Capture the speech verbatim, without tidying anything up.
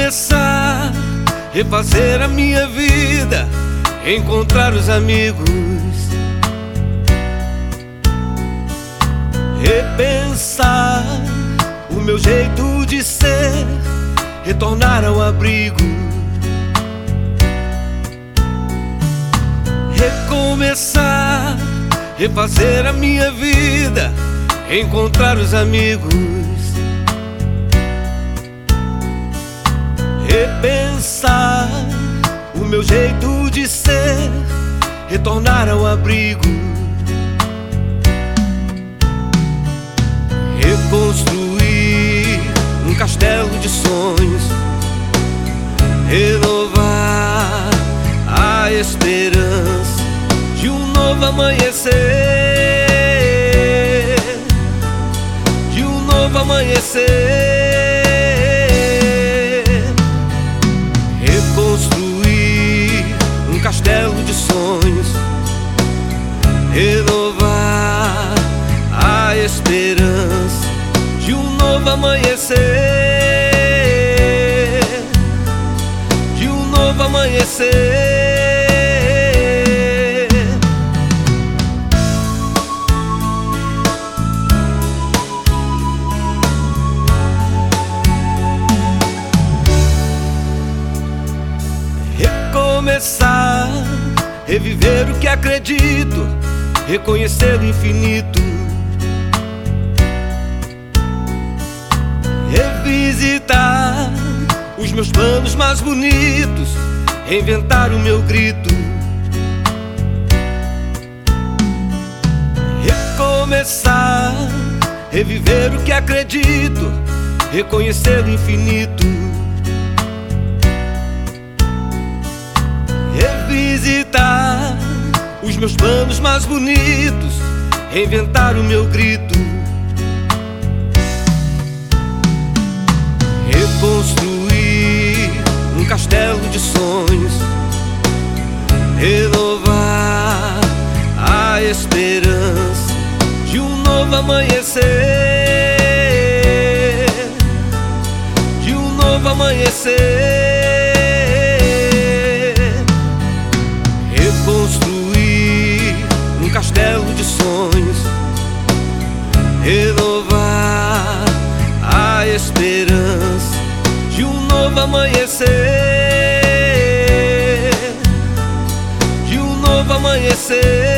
Recomeçar, refazer a minha vida, encontrar os amigos, repensar o meu jeito de ser, retornar ao abrigo. Recomeçar, refazer a minha vida, encontrar os amigos, repensar o meu jeito de ser, retornar ao abrigo. Reconstruir um castelo de sonhos, renovar a esperança de um novo amanhecer, de um novo amanhecer. Reconstruir um castelo de sonhos, renovar a esperança de um novo amanhecer, de um novo amanhecer. Recomeçar, reviver o que acredito, reconhecer o infinito, revisitar os meus planos mais bonitos, reinventar o meu grito. Recomeçar, reviver o que acredito, reconhecer o infinito, revisitar os meus planos mais bonitos, reinventar o meu grito. Reconstruir um castelo de sonhos, renovar a esperança de um novo amanhecer, de um novo amanhecer. Reconstruir um castelo de sonhos, renovar a esperança de um novo amanhecer, de um novo amanhecer.